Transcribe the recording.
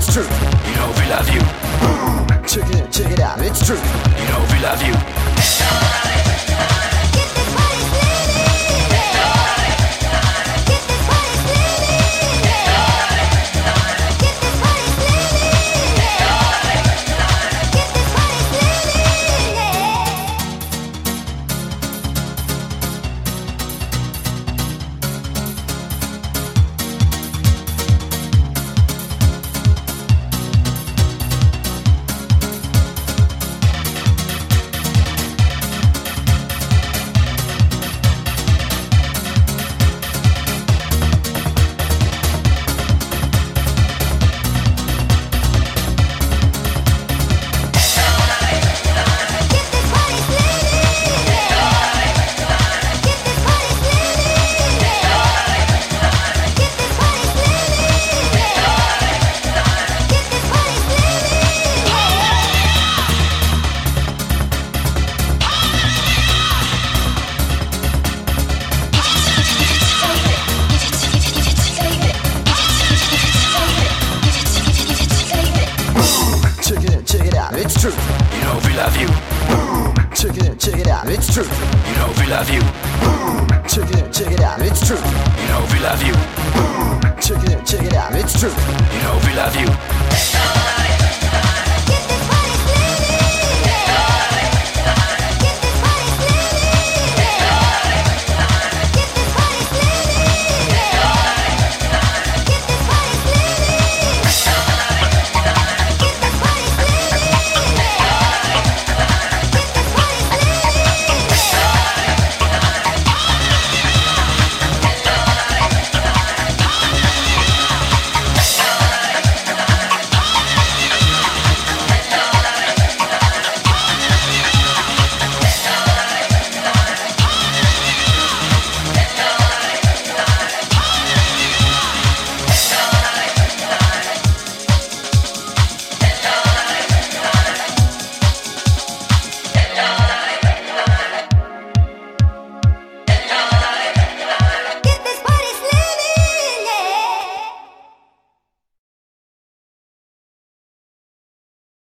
true. You know we love you. Check it out, it's true. You know we love you. Check it out, it's true. You know we love you. Check it out, it's true. You know we love you. Check it out, it's true. You know we love you. Check it out, it's true. You know we love you.